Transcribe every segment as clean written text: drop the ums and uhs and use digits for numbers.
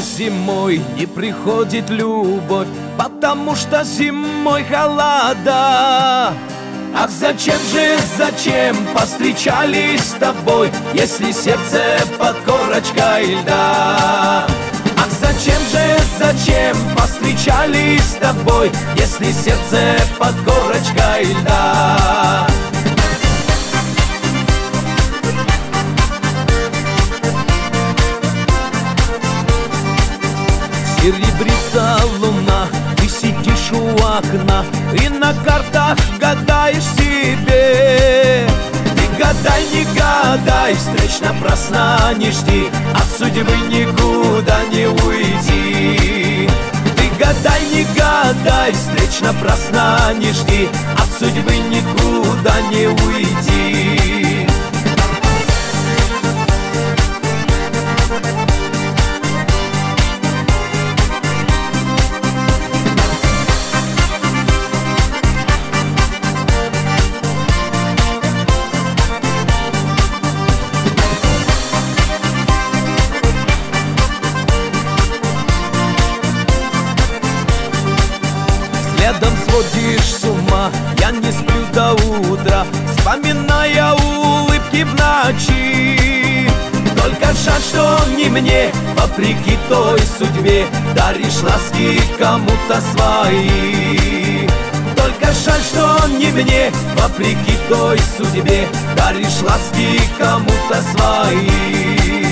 зимой не приходит любовь? Потому что зимой холода. Ах, зачем повстречались с тобой, если сердце под корочкой льда? Ах, зачем повстречались с тобой, если сердце под корочкой льда? Серебрится луна, ты сидишь у окна и на картах гадаешь себе. Ты гадай, не гадай, встреч напрасно не жди, от судьбы никуда не уйти. Ты гадай, не гадай, встреч напрасно не жди, от судьбы никуда не уйти. Следом сводишь с ума, я не сплю до утра, вспоминая улыбки в ночи. Только жаль, что не мне, вопреки той судьбе, даришь ласки кому-то свои. Только жаль, что не мне, вопреки той судьбе, даришь ласки кому-то свои.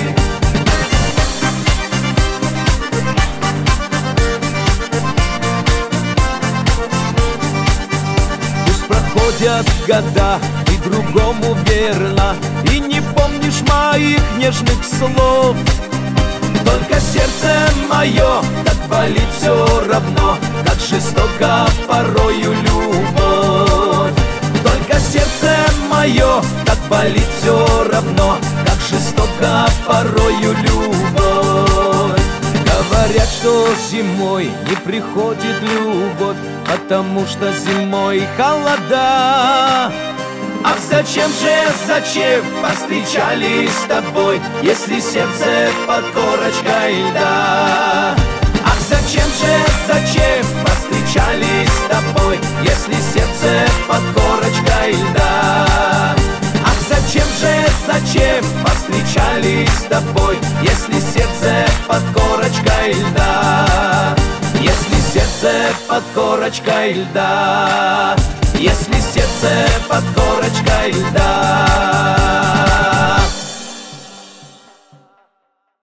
Проходят года, ты другому верна, и не помнишь моих нежных слов. Только сердце мое так болит все равно, как жестоко порою любовь. Только сердце мое так болит все равно, как жестоко порою любовь. Говорят, что зимой не приходит любовь, потому что зимой холода. Ах, зачем повстречались с тобой, если сердце под корочкой льда? Ах, зачем повстречались с тобой, если сердце под корочкой льда? Ах, зачем повстречались с тобой, если сердце под корочкой льда? Если сердце под корочкой льда, если сердце под корочкой льда.